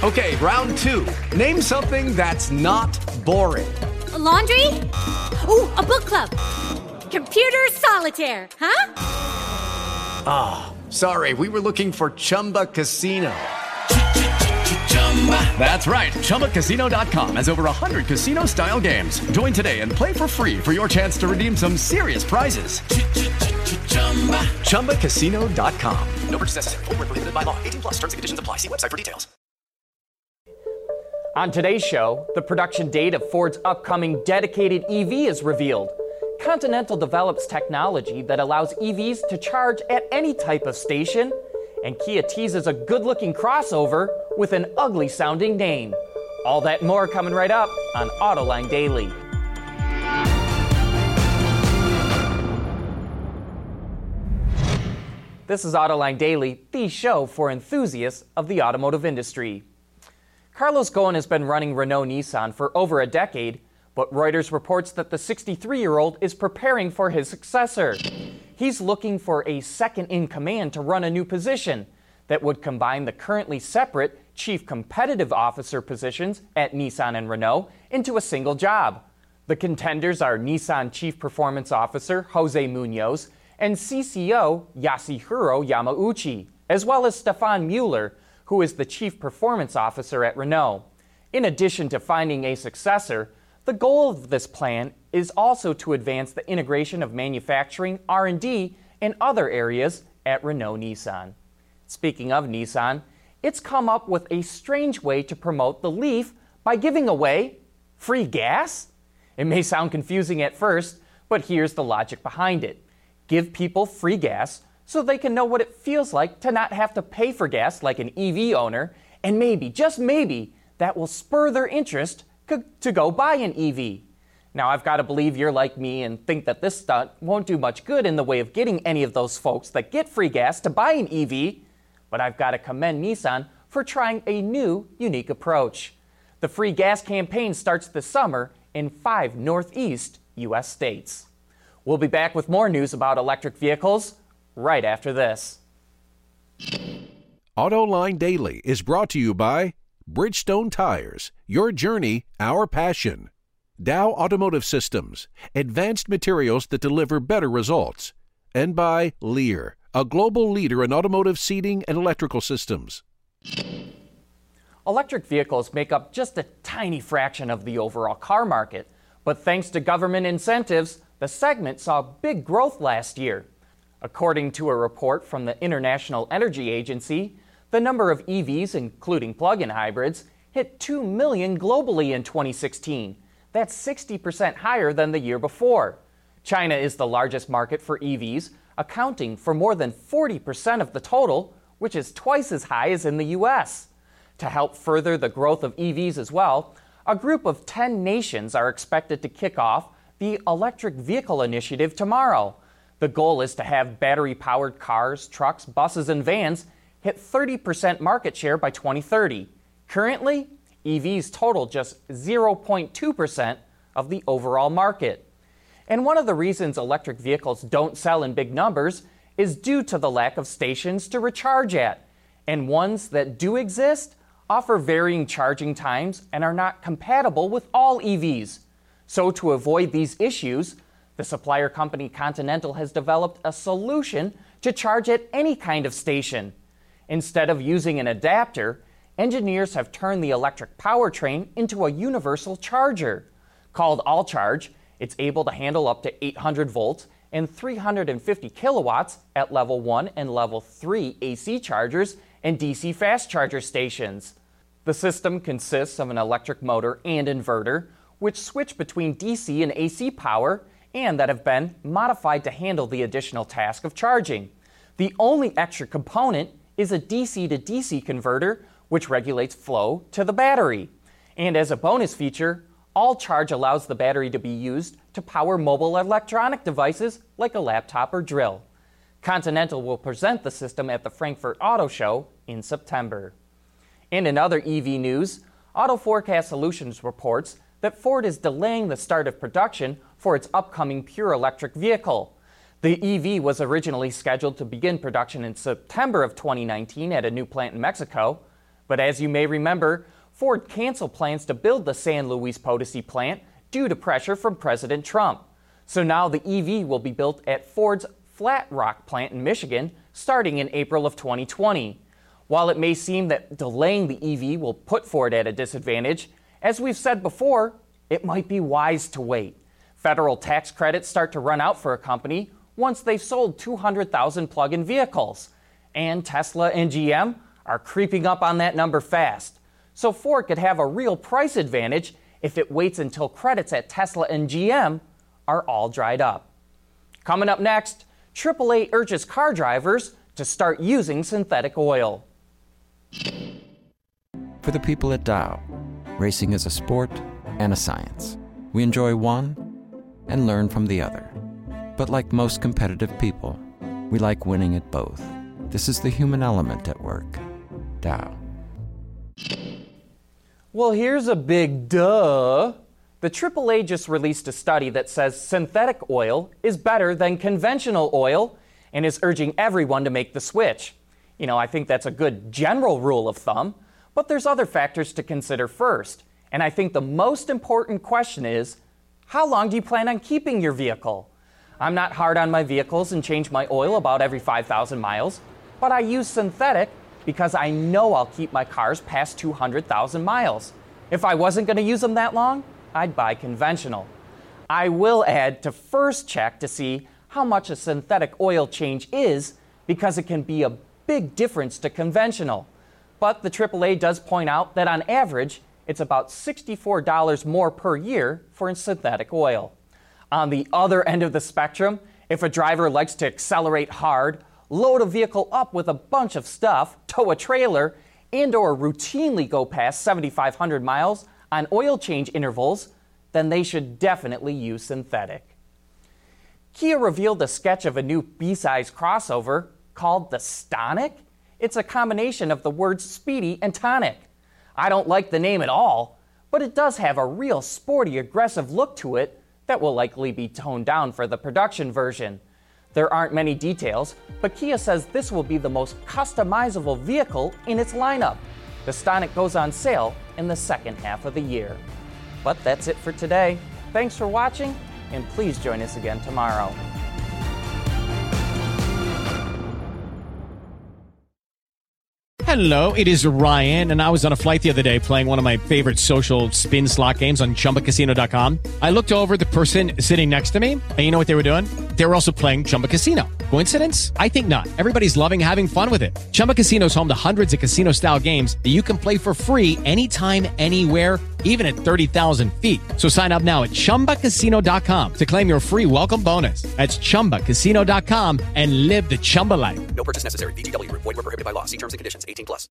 Okay, round two. Name something that's not boring. A laundry? Ooh, a book club. Computer solitaire, huh? Ah, sorry, we were looking for Chumba Casino. That's right, ChumbaCasino.com has over 100 casino-style games. Join today and play for free for your chance to redeem some serious prizes. ChumbaCasino.com. No purchase necessary. Void where prohibited by law. 18 plus terms and conditions apply. See website for details. On today's show, the production date of Ford's upcoming dedicated EV is revealed. Continental develops technology that allows EVs to charge at any type of station. And Kia teases a good-looking crossover with an ugly-sounding name. All that and more coming right up on Autoline Daily. This is Autoline Daily, the show for enthusiasts of the automotive industry. Carlos Ghosn has been running Renault-Nissan for over a decade, but Reuters reports that the 63-year-old is preparing for his successor. He's looking for a second-in-command to run a new position that would combine the currently separate Chief Competitive Officer positions at Nissan and Renault into a single job. The contenders are Nissan Chief Performance Officer Jose Munoz and CCO Yasuhiro Yamauchi, as well as Stefan Mueller, who is the Chief Performance Officer at Renault. In addition to finding a successor, the goal of this plan is also to advance the integration of manufacturing, R&D, and other areas at Renault-Nissan. Speaking of Nissan, it's come up with a strange way to promote the Leaf by giving away free gas? It may sound confusing at first, but here's the logic behind it. Give people free gas so they can know what it feels like to not have to pay for gas like an EV owner, and maybe, just maybe, that will spur their interest to go buy an EV. Now, I've got to believe you're like me and think that this stunt won't do much good in the way of getting any of those folks that get free gas to buy an EV, but I've got to commend Nissan for trying a new, unique approach. The free gas campaign starts this summer in 5 Northeast U.S. states. We'll be back with more news about electric vehicles right after this. Autoline Daily is brought to you by Bridgestone Tires, your journey, our passion. Dow Automotive Systems, advanced materials that deliver better results. And by Lear, a global leader in automotive seating and electrical systems. Electric vehicles make up just a tiny fraction of the overall car market, but thanks to government incentives, the segment saw big growth last year. According to a report from the International Energy Agency, the number of EVs, including plug-in hybrids, hit 2 million globally in 2016. That's 60% higher than the year before. China is the largest market for EVs, accounting for more than 40% of the total, which is twice as high as in the U.S. To help further the growth of EVs as well, a group of 10 nations are expected to kick off the Electric Vehicle Initiative tomorrow. The goal is to have battery-powered cars, trucks, buses, and vans hit 30% market share by 2030. Currently, EVs total just 0.2% of the overall market. And one of the reasons electric vehicles don't sell in big numbers is due to the lack of stations to recharge at. And ones that do exist offer varying charging times and are not compatible with all EVs. So to avoid these issues, the supplier company Continental has developed a solution to charge at any kind of station. Instead of using an adapter, engineers have turned the electric powertrain into a universal charger. Called AllCharge, it's able to handle up to 800 volts and 350 kilowatts at level 1 and level 3 AC chargers and DC fast charger stations. The system consists of an electric motor and inverter, which switch between DC and AC power and that have been modified to handle the additional task of charging. The only extra component is a DC to DC converter, which regulates flow to the battery. And as a bonus feature, AllCharge allows the battery to be used to power mobile electronic devices like a laptop or drill. Continental will present the system at the Frankfurt Auto Show in September. And in other EV news, Auto Forecast Solutions reports that Ford is delaying the start of production for its upcoming pure electric vehicle. The EV was originally scheduled to begin production in September of 2019 at a new plant in Mexico, But as you may remember, Ford canceled plans to build the San Luis Potosi plant due to pressure from President Trump. So now the EV will be built at Ford's Flat Rock plant in Michigan starting in April of 2020. While it may seem that delaying the EV will put Ford at a disadvantage, as we've said before, it might be wise to wait. Federal tax credits start to run out for a company once they've sold 200,000 plug-in vehicles. And Tesla and GM are creeping up on that number fast. So Ford could have a real price advantage if it waits until credits at Tesla and GM are all dried up. Coming up next, AAA urges car drivers to start using synthetic oil. For the people at Dow, racing is a sport and a science. We enjoy one and learn from the other. But like most competitive people, we like winning at both. This is the human element at work. Dow. Well, here's a big duh. The AAA just released a study that says synthetic oil is better than conventional oil and is urging everyone to make the switch. I think that's a good general rule of thumb, but there's other factors to consider first. And I think the most important question is, how long do you plan on keeping your vehicle? I'm not hard on my vehicles and change my oil about every 5,000 miles, but I use synthetic because I know I'll keep my cars past 200,000 miles. If I wasn't going to use them that long, I'd buy conventional. I will add to first check to see how much a synthetic oil change is because it can be a big difference to conventional. But the AAA does point out that on average, it's about $64 more per year for synthetic oil. On the other end of the spectrum, if a driver likes to accelerate hard, load a vehicle up with a bunch of stuff, tow a trailer, and/or routinely go past 7,500 miles on oil change intervals, then they should definitely use synthetic. Kia revealed a sketch of a new B-size crossover called the Stonic. It's a combination of the words speedy and tonic. I don't like the name at all, but it does have a real sporty, aggressive look to it that will likely be toned down for the production version. There aren't many details, but Kia says this will be the most customizable vehicle in its lineup. The Stonic goes on sale in the second half of the year. But that's it for today. Thanks for watching, and please join us again tomorrow. Hello, it is Ryan, and I was on a flight the other day playing one of my favorite social spin slot games on ChumbaCasino.com. I looked over at the person sitting next to me, and you know what they were doing? They were also playing Chumba Casino. Coincidence? I think not. Everybody's loving having fun with it. Chumba Casino is home to hundreds of casino-style games that you can play for free anytime, anywhere, even at 30,000 feet. So sign up now at ChumbaCasino.com to claim your free welcome bonus. That's ChumbaCasino.com and live the Chumba life. No purchase necessary. VGW Group. Void where prohibited by law. See terms and conditions. 18+.